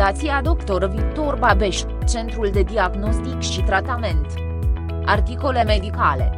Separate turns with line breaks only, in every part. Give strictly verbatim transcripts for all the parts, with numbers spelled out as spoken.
Fundația doctor Victor Babeș, Centrul de Diagnostic și Tratament. Articole medicale.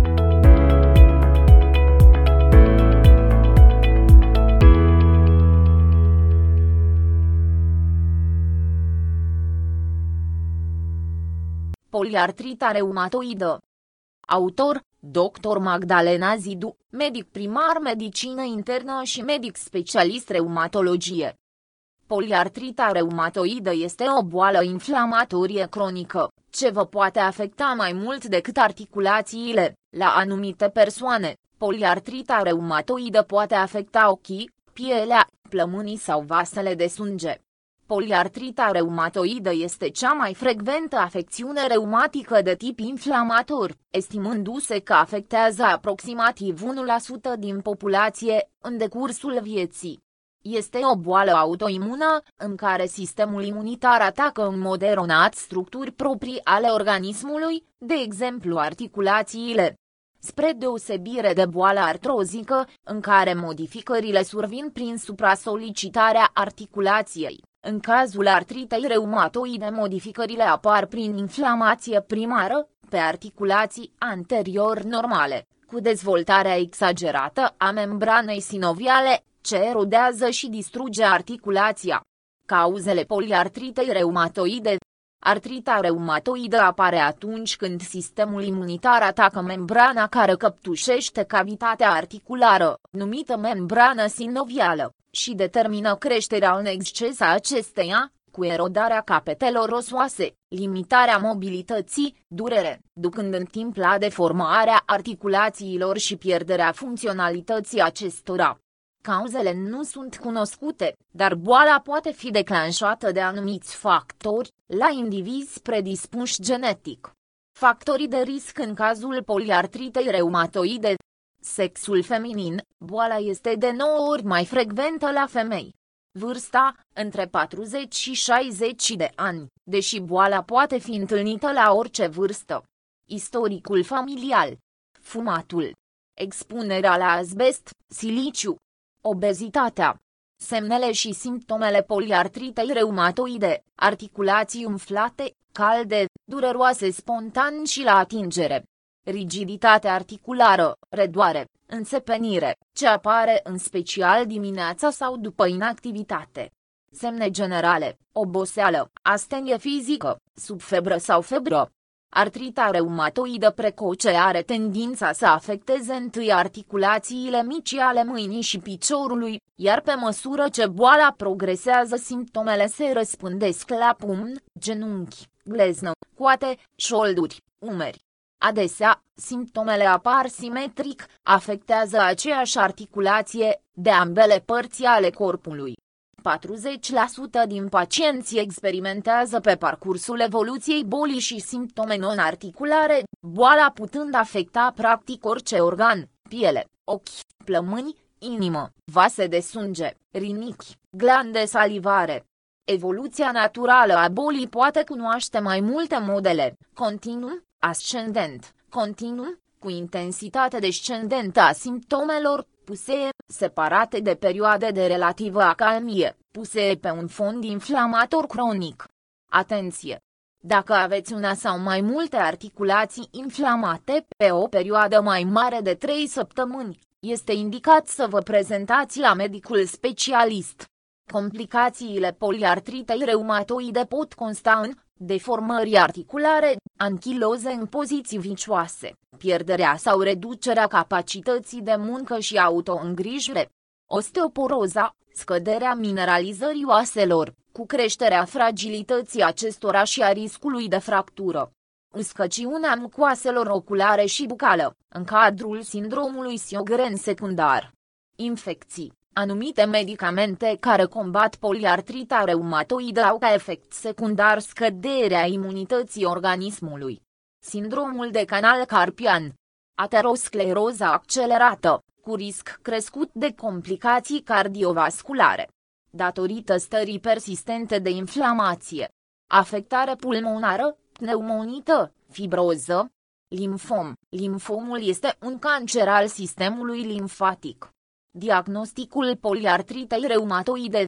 Poliartrita reumatoidă. Autor: doctor Magdalena Zidu, medic primar medicină internă și medic specialist reumatologie. Poliartrita reumatoidă este o boală inflamatorie cronică, ce vă poate afecta mai mult decât articulațiile. La anumite persoane, poliartrita reumatoidă poate afecta ochii, pielea, plămânii sau vasele de sânge. Poliartrita reumatoidă este cea mai frecventă afecțiune reumatică de tip inflamator, estimându-se că afectează aproximativ unu la sută din populație în decursul vieții. Este o boală autoimună, în care sistemul imunitar atacă în mod eronat structuri proprii ale organismului, de exemplu articulațiile. Spre deosebire de boala artrozică, în care modificările survin prin supra-solicitarea articulației, în cazul artritei reumatoide modificările apar prin inflamație primară, pe articulații anterior normale, cu dezvoltarea exagerată a membranei sinoviale, ce erodează și distruge articulația. Cauzele poliartritei reumatoide. Artrita reumatoidă apare atunci când sistemul imunitar atacă membrana care căptușește cavitatea articulară, numită membrană sinovială, și determină creșterea în exces a acesteia, cu erodarea capetelor osoase, limitarea mobilității, durere, ducând în timp la deformarea articulațiilor și pierderea funcționalității acestora. Cauzele nu sunt cunoscute, dar boala poate fi declanșată de anumiți factori, la indivizi predispuși genetic. Factorii de risc în cazul poliartritei reumatoide. Sexul feminin, boala este de nouă ori mai frecventă la femei. Vârsta, între patruzeci și șaizeci de ani, deși boala poate fi întâlnită la orice vârstă. Istoricul familial. Fumatul. Expunerea la azbest, siliciu. Obezitatea. Semnele și simptomele poliartritei reumatoide: articulații umflate, calde, dureroase spontan și la atingere. Rigiditate articulară, redoare, înțepenire, ce apare în special dimineața sau după inactivitate. Semne generale: oboseală, astenie fizică, subfebră sau febră. Artrita reumatoidă precoce are tendința să afecteze întâi articulațiile mici ale mâinii și piciorului, iar pe măsură ce boala progresează simptomele se răspândesc la pumn, genunchi, gleznă, coate, șolduri, umeri. Adesea, simptomele apar simetric, afectează aceeași articulație, de ambele părți ale corpului. patruzeci la sută din pacienți experimentează pe parcursul evoluției bolii și simptome non-articulare, boala putând afecta practic orice organ: piele, ochi, plămâni, inimă, vase de sânge, rinichi, glande salivare. Evoluția naturală a bolii poate cunoaște mai multe modele: continuu, ascendent, continuu, cu intensitate descendentă a simptomelor, pusee, separate de perioade de relativă acalmie, pusee pe un fond inflamator cronic. Atenție! Dacă aveți una sau mai multe articulații inflamate pe o perioadă mai mare de trei săptămâni, este indicat să vă prezentați la medicul specialist. Complicațiile poliartritei reumatoide pot consta în deformări articulare, anchiloze în poziții vicioase, pierderea sau reducerea capacității de muncă și auto-îngrijire, osteoporoza, scăderea mineralizării oaselor, cu creșterea fragilității acestora și a riscului de fractură, uscăciunea mucoaselor oculare și bucală, în cadrul sindromului Sjögren secundar. Infecții. Anumite medicamente care combat poliartrita reumatoidă au ca efect secundar scăderea imunității organismului. Sindromul de canal carpian. Ateroscleroza accelerată, cu risc crescut de complicații cardiovasculare. Datorită stării persistente de inflamație. Afectare pulmonară, pneumonită, fibroză. Limfom. Limfomul este un cancer al sistemului limfatic. Diagnosticul poliartritei reumatoide.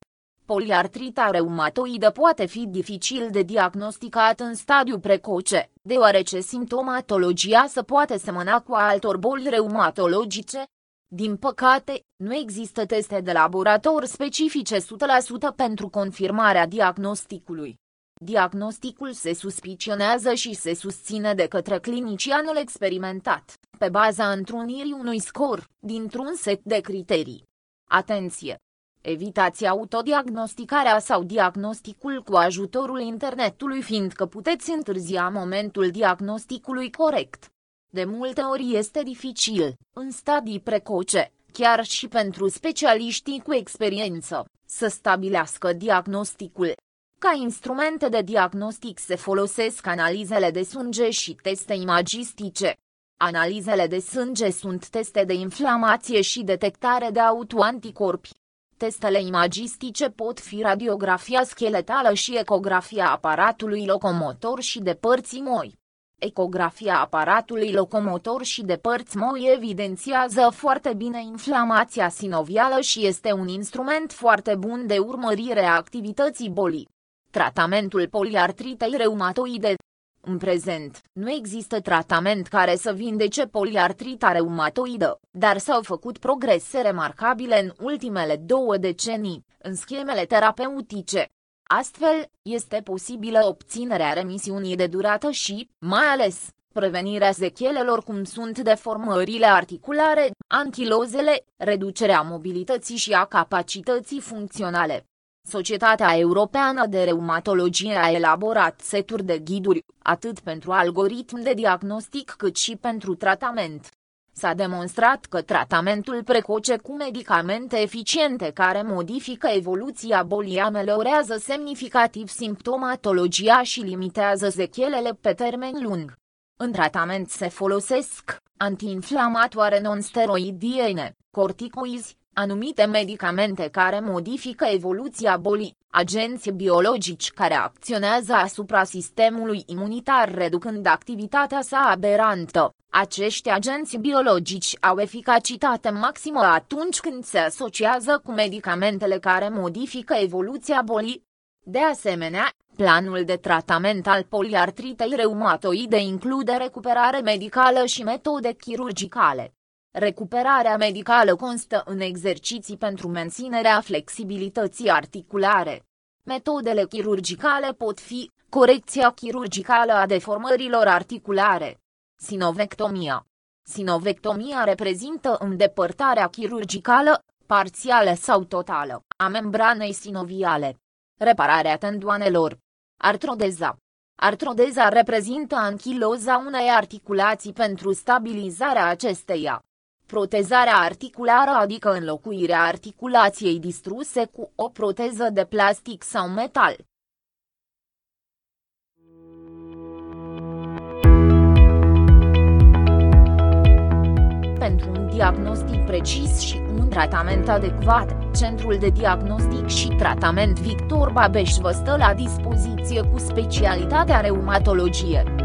Poliartrita reumatoidă poate fi dificil de diagnosticat în stadiu precoce, deoarece simptomatologia se poate semăna cu a altor boli reumatologice. Din păcate, nu există teste de laborator specifice o sută la sută pentru confirmarea diagnosticului. Diagnosticul se suspicionează și se susține de către clinicianul experimentat, pe baza întrunirii unui scor, dintr-un set de criterii. Atenție! Evitați autodiagnosticarea sau diagnosticul cu ajutorul internetului, fiindcă puteți întârzia momentul diagnosticului corect. De multe ori este dificil, în stadii precoce, chiar și pentru specialiștii cu experiență, să stabilească diagnosticul. Ca instrumente de diagnostic se folosesc analizele de sânge și teste imagistice. Analizele de sânge sunt teste de inflamație și detectare de autoanticorpi. Testele imagistice pot fi radiografia scheletală și ecografia aparatului locomotor și de părți moi. Ecografia aparatului locomotor și de părți moi evidențiază foarte bine inflamația sinovială și este un instrument foarte bun de urmărire a activității bolii. Tratamentul poliartritei reumatoide. În prezent, nu există tratament care să vindece poliartrita reumatoidă, dar s-au făcut progrese remarcabile în ultimele două decenii, în schemele terapeutice. Astfel, este posibilă obținerea remisiunii de durată și, mai ales, prevenirea sechelelor cum sunt deformările articulare, anchilozele, reducerea mobilității și a capacității funcționale. Societatea Europeană de Reumatologie a elaborat seturi de ghiduri, atât pentru algoritm de diagnostic cât și pentru tratament. S-a demonstrat că tratamentul precoce cu medicamente eficiente care modifică evoluția bolii ameliorează semnificativ simptomatologia și limitează sechelele pe termen lung. În tratament se folosesc antiinflamatoare non-steroidiene, corticoizi, anumite medicamente care modifică evoluția bolii, agenți biologici care acționează asupra sistemului imunitar reducând activitatea sa aberantă. Acești agenți biologici au eficacitate maximă atunci când se asociază cu medicamentele care modifică evoluția bolii. De asemenea, planul de tratament al poliartritei reumatoide include recuperare medicală și metode chirurgicale. Recuperarea medicală constă în exerciții pentru menținerea flexibilității articulare. Metodele chirurgicale pot fi corecția chirurgicală a deformărilor articulare. Sinovectomia. Sinovectomia reprezintă îndepărtarea chirurgicală, parțială sau totală, a membranei sinoviale. Repararea tendoanelor. Artrodeza. Artrodeza reprezintă anchiloza unei articulații pentru stabilizarea acesteia. Protezarea articulară adică înlocuirea articulației distruse cu o proteză de plastic sau metal. Pentru un diagnostic precis și un tratament adecvat, Centrul de Diagnostic și Tratament Victor Babeș vă stă la dispoziție cu specialitatea reumatologie.